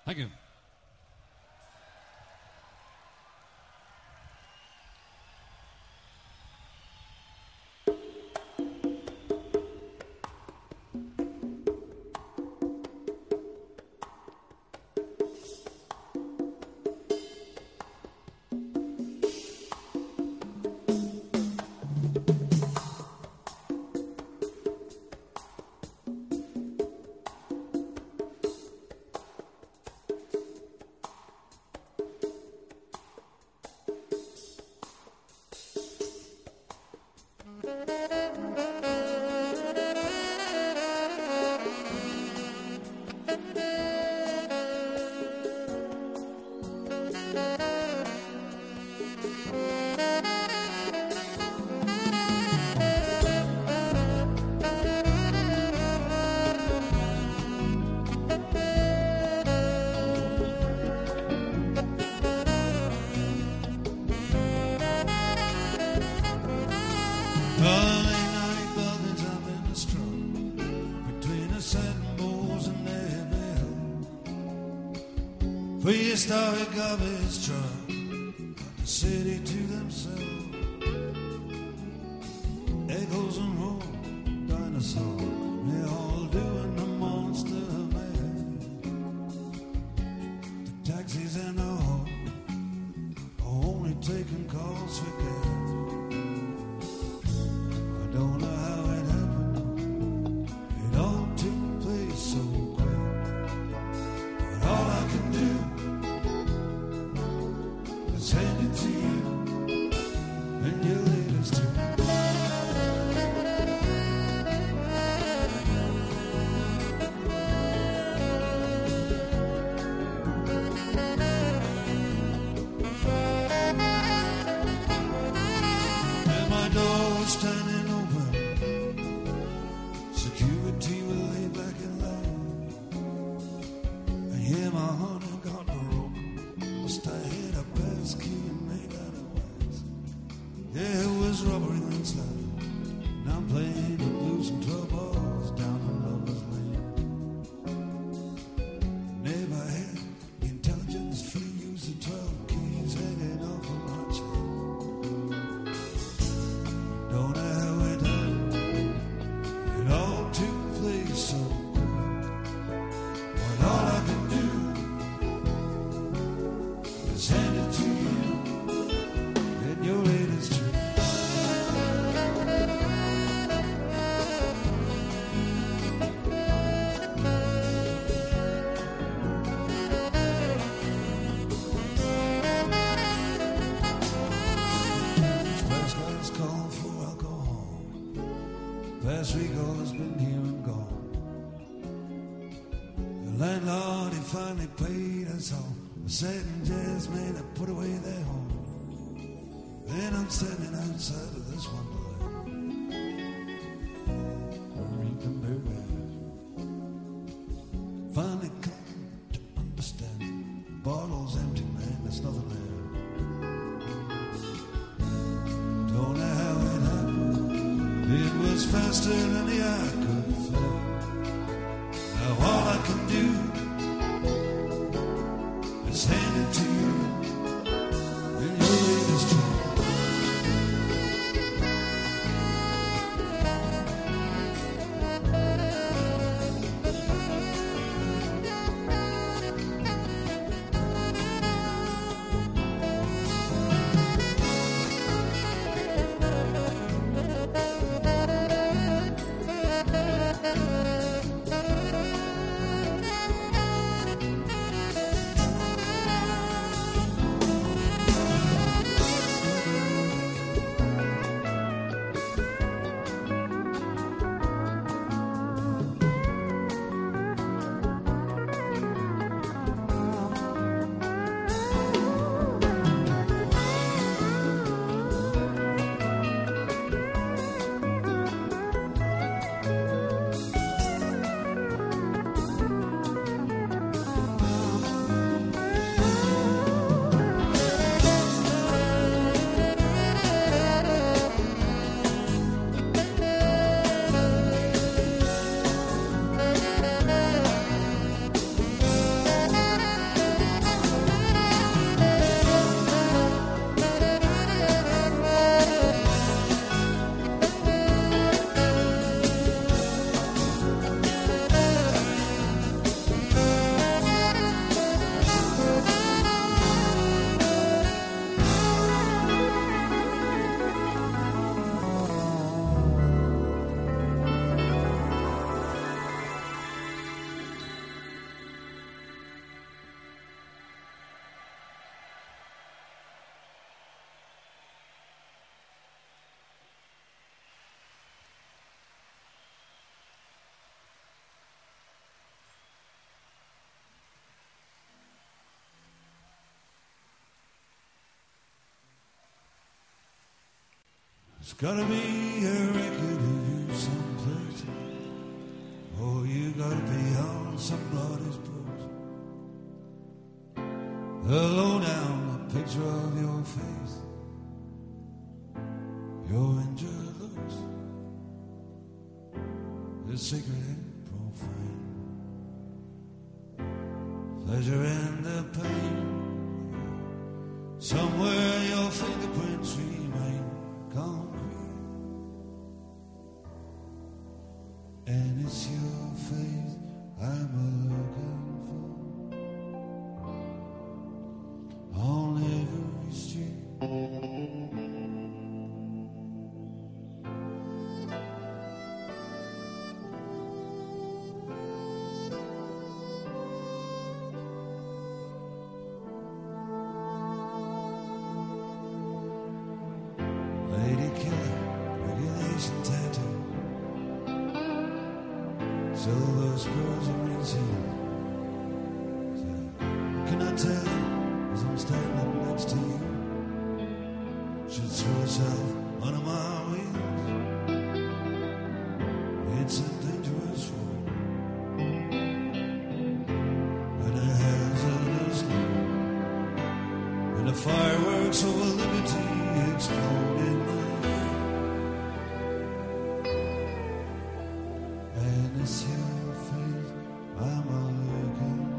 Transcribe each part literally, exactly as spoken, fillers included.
Thank you. Prehistoric garbage truck, got the city to themselves. Echoes and roar, dinosaurs, they all doing the monster man. The taxis and the hall are only taking calls for cash. I don't know how it happened, it all took place so quick. But all I can do, send it to you and your latest too. And my door was standing open, security will lay back in line. And yeah, my honey got the rope, must I hit a pass key made out of wax. Yeah, it was rubber and slide. Now I'm playing the blues and twelve bars down in Lover's Lane. Never had the intelligence for use the twelve keys hanging off of my chain. Don't know how it happened, it all took place so quick. But all I can do is hand it to you and your latest trick. Express class call for alcohol. Past week all has been here and gone. The landlord, he finally paid us all. The satin jazz man had put away their home. Then I'm standing outside of this wonderland, reaping berries. Finally come to understand, bottle's empty, man, there's nothing there. Don't know how it happened, it was faster than the eye could feel. Now all I can do is hand it to you and your latest trick. Gotta be a record of you someplace. Oh, you gotta be on somebody's post. Hello down, a picture of your face. Your injured looks is sacred and profane. Pleasure and the pain. Somewhere your fingerprints remain concrete. And it's your face I'm a looking for on every street. Lady killer, regulation tattoo. Silver spurs and rings here. Can I tell you as I'm standing next to you? She'd throw herself under my wheels. It's a dangerous road, and a hazardous load, and the fireworks over liberty explode in my it's your face I'm looking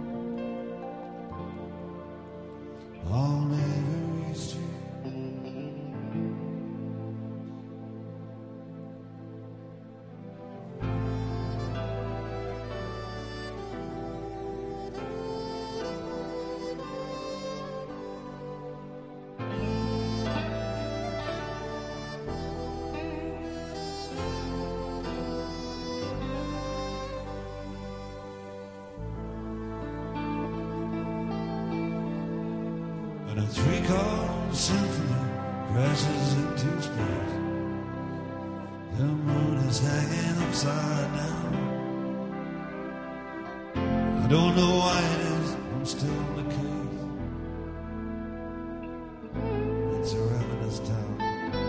for on every street. And a three-chord symphony crashes into space. The moon is hanging upside down. I don't know why it is I'm still on the case. It's a ravenous town.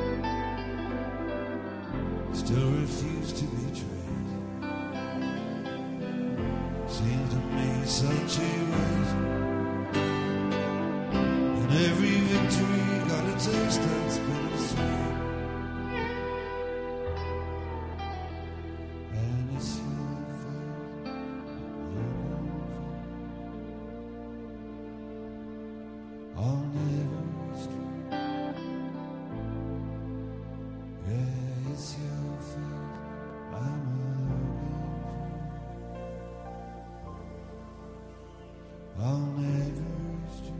Still refuse to be traced. Seems to me such a waste. Every victory got a taste that's bittersweet. And it's your face on every street. Yeah, it's your face I'm looking for on every street.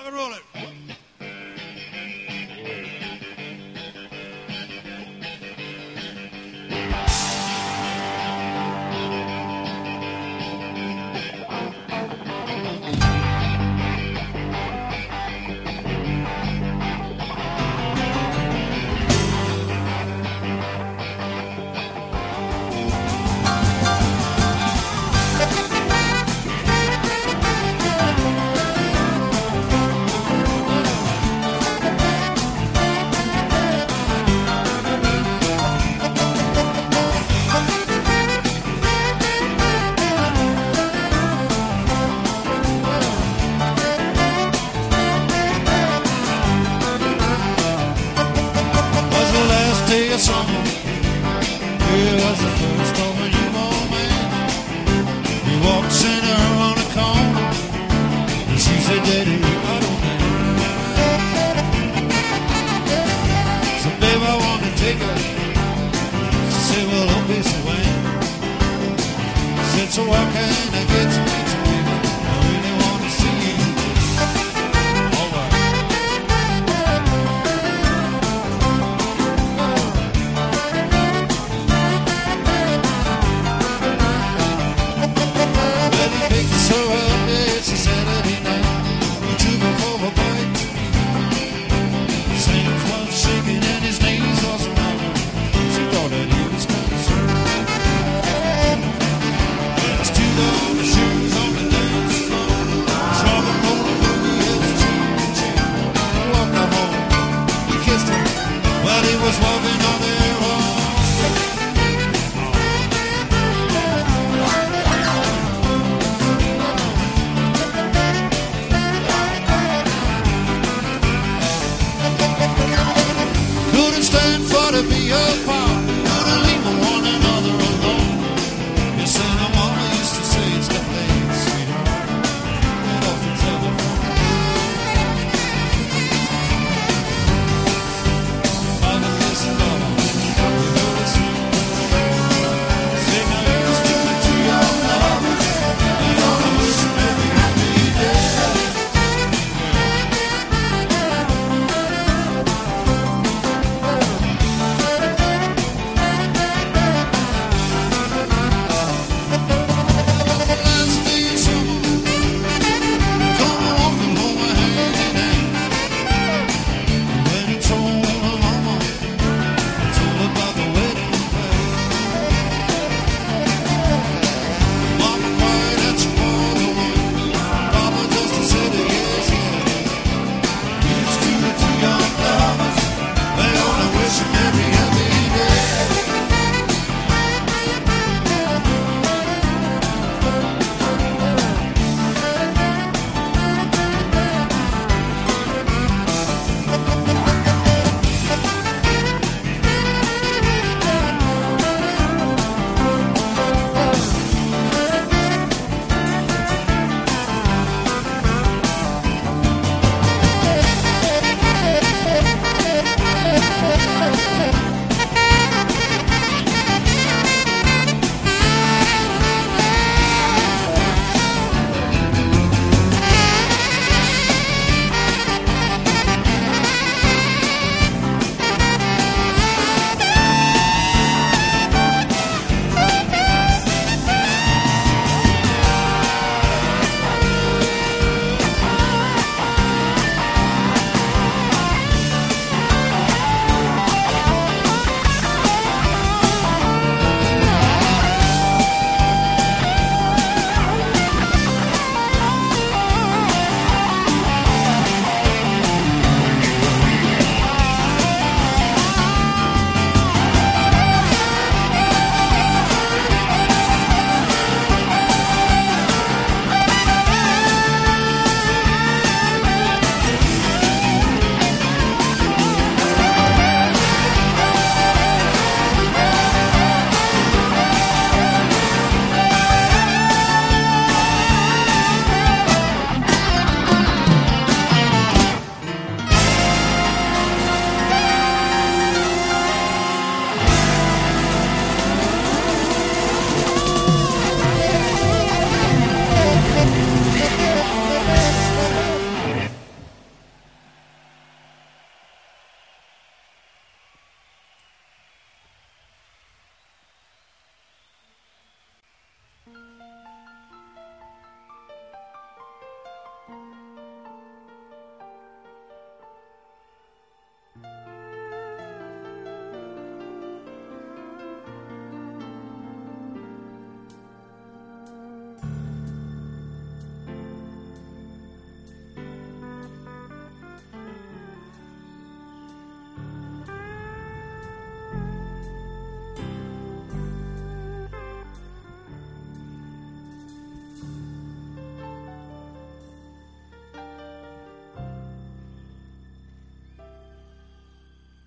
and roll it.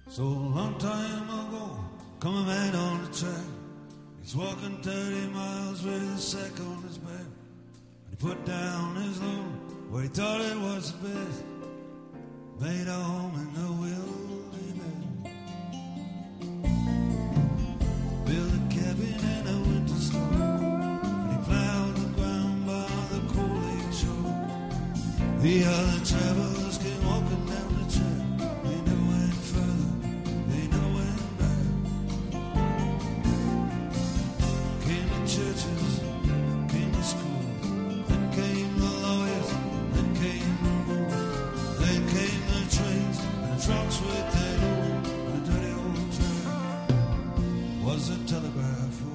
So a long time ago, come a man on the track. He's walking thirty miles with a sack on his back. And he put down his load where he thought it was the best. Made a home in the wilderness. Built a cabin in a winter storm. And he plowed the ground by the Cold Lake shore. The other travelers came walking down the track. They never went further, they never went back. Came the churches, came the schools, then came the lawyers, then came the rules, then came the trains and the trucks with their load. And the dirty old track was a telegraph pole.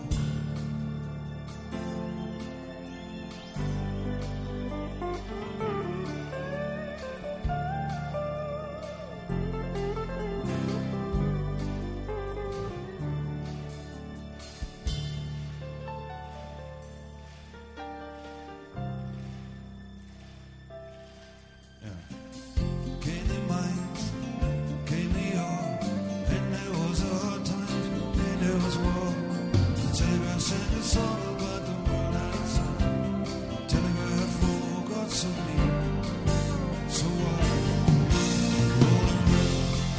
Came the mines, came the ore, and there was a hard times, and there was war. The telegraph sang a song about the world outside. The telegraph pole got so neat, so wide. Rolling river.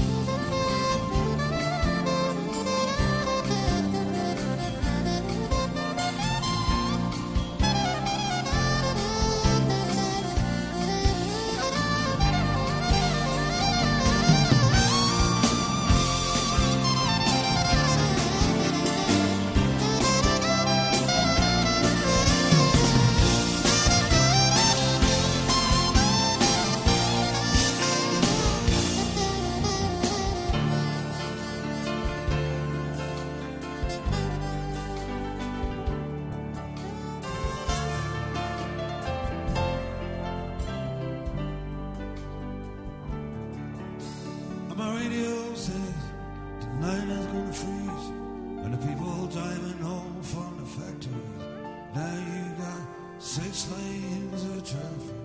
And my radio says tonight is gonna freeze, and the people driving home from the factories. Now you got six lanes of traffic,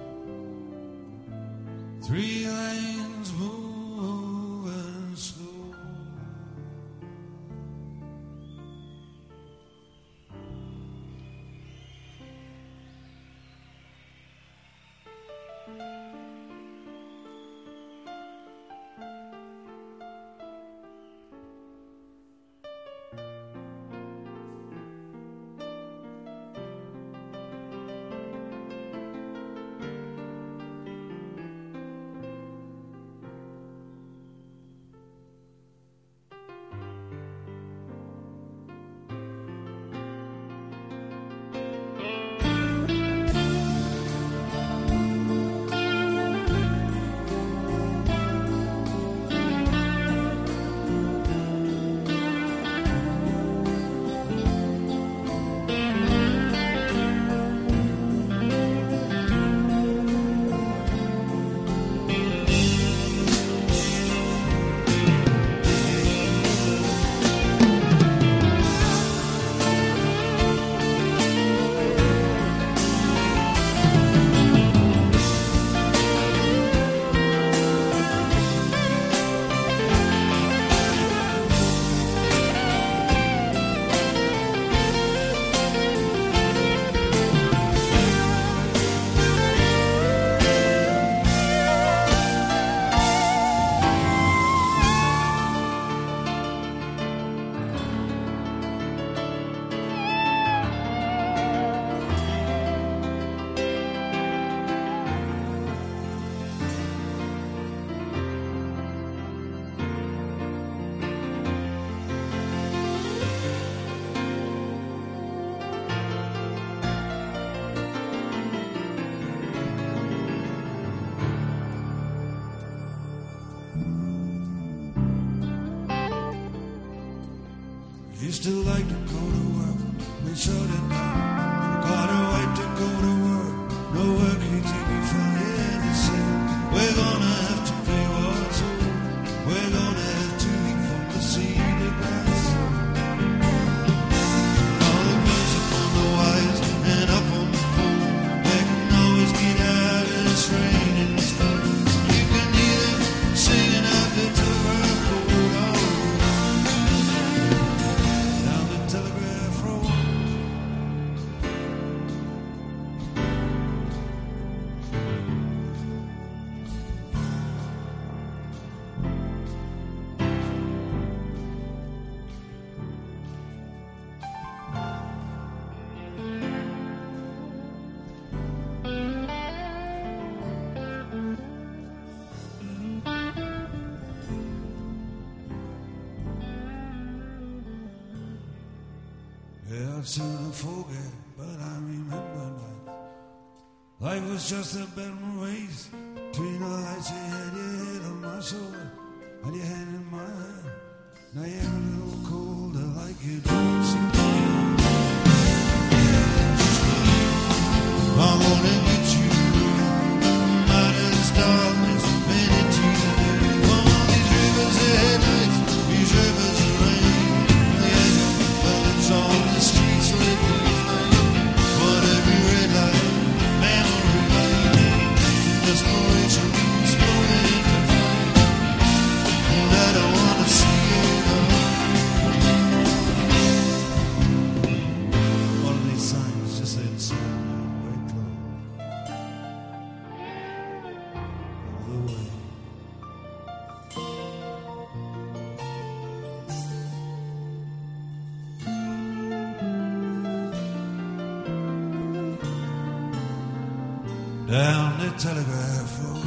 three lanes moving slow. Used to like to go to work, we shut it down. Got a right to go to work, no work can take me from anything. We're gonna have to pay what's owed. We're gonna have to eat from the seed of grass. All the music on the wires and up on the pole. They can always get out of this rain and this cold. You can hear them singing out the telegraph pole. would sooner forget, but I remember nights. Life was just a bed and race between the lights. You had your head on my shoulder and your hand in my hand. Now you're a little colder, like you don't seem to care. Just believe I'm gonna get you out of this darkness, many tears. Come on, these rivers of headlights, these rivers of rain. Yeah, on the streets with these flames, but every red light, memory lane, desperation exploding into flame, and I don't wanna see it all. One of these signs just inside me, way close, all the way. Down the telegraph road.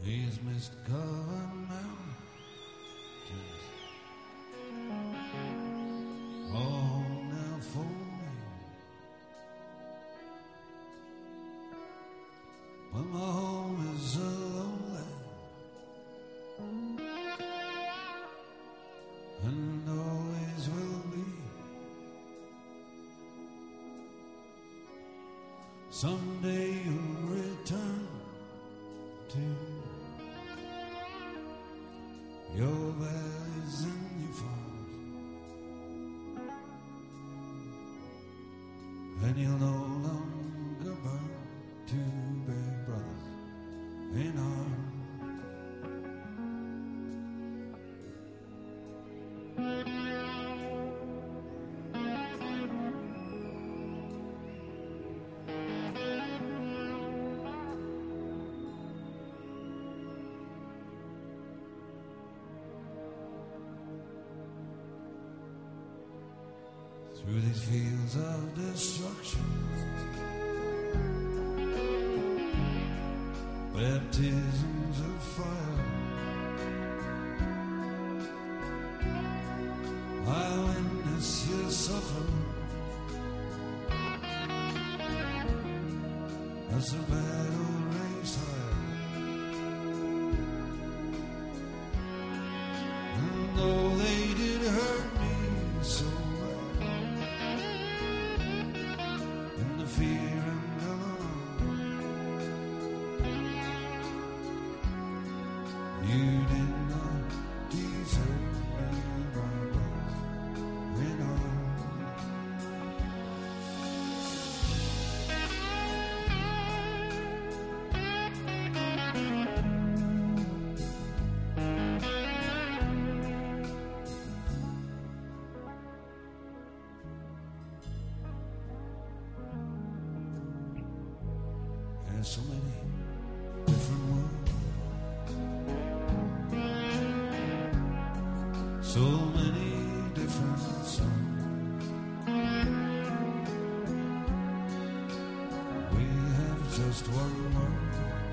these mist-covered mountains. All now for me, but my home is a lonely and always will be. Someday you'll return to your valleys and your farms, and you'll no longer burn two big brothers in arms. Through these fields of destruction, baptisms of fire, I witness you suffer as the battle race higher. And though they did hurt me so much, in the fear and alarm, you did not deserve me, my brothers in arms. There's so many different worlds, so many different songs. We have just one world,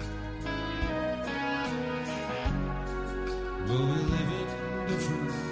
but we live in different worlds.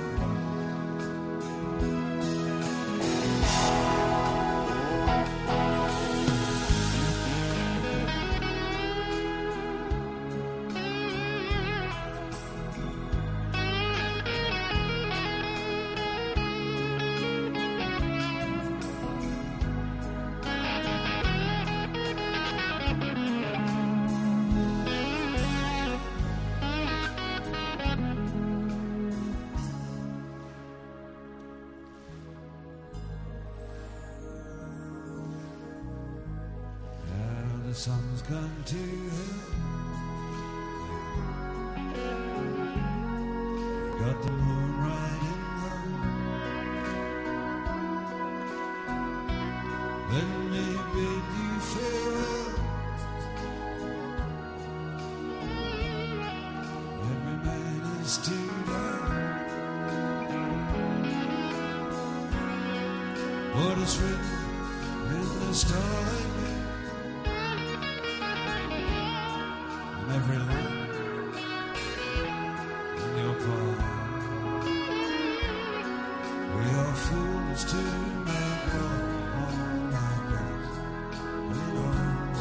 The sun's gone to hell, got the moon right in low. Let me bid you farewell. Every man is to die. What is written in the starlight, every line in your palm. We are fools to make wrong, my brothers in arms.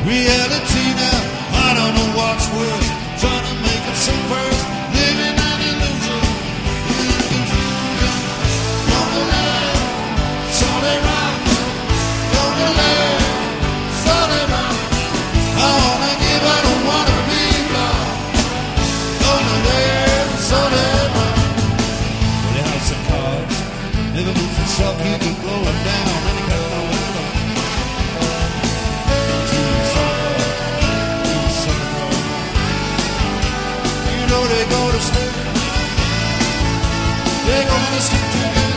reality now. I don't know what's worse, trying to make it some verse, living an illusion. Gonna live, so they rock. Gonna live, so they rock. I wanna give, I don't wanna be loved. Gonna live, so they rock. Well, the house and cars never move from shocky to blowing down any kind of weather. They're gonna stay. They're gonna stick together.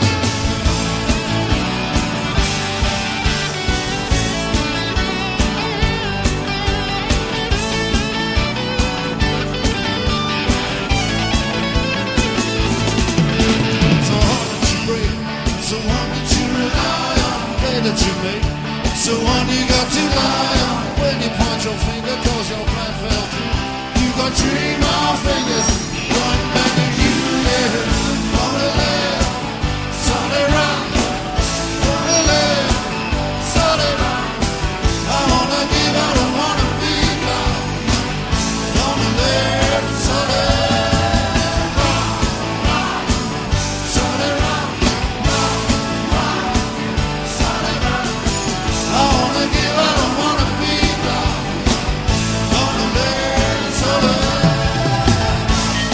So hard that you break, so hard that you rely on, play that you make, so hard you got to lie on. When you point your finger, cause your plan fell through. You got three more fingers, one back to you, yeah. Gonna live, so they rock. Gonna live, so they rock. I wanna give, I don't wanna be loved. Gonna live, so they rock, rock. So they rock, rock, rock. So they rock. I wanna give, I don't wanna be loved. Gonna live, so they rock.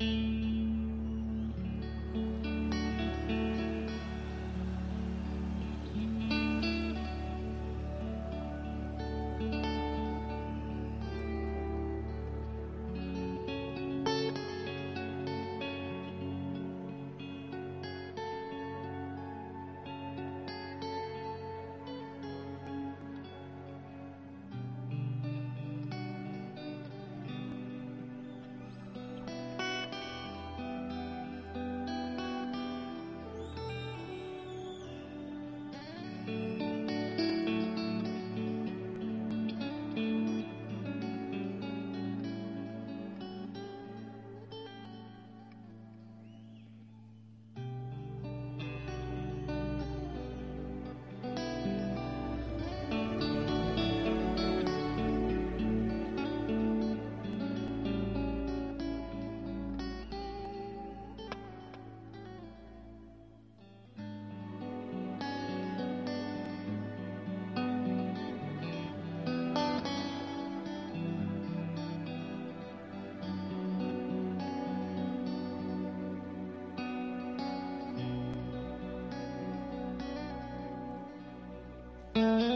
Thank you.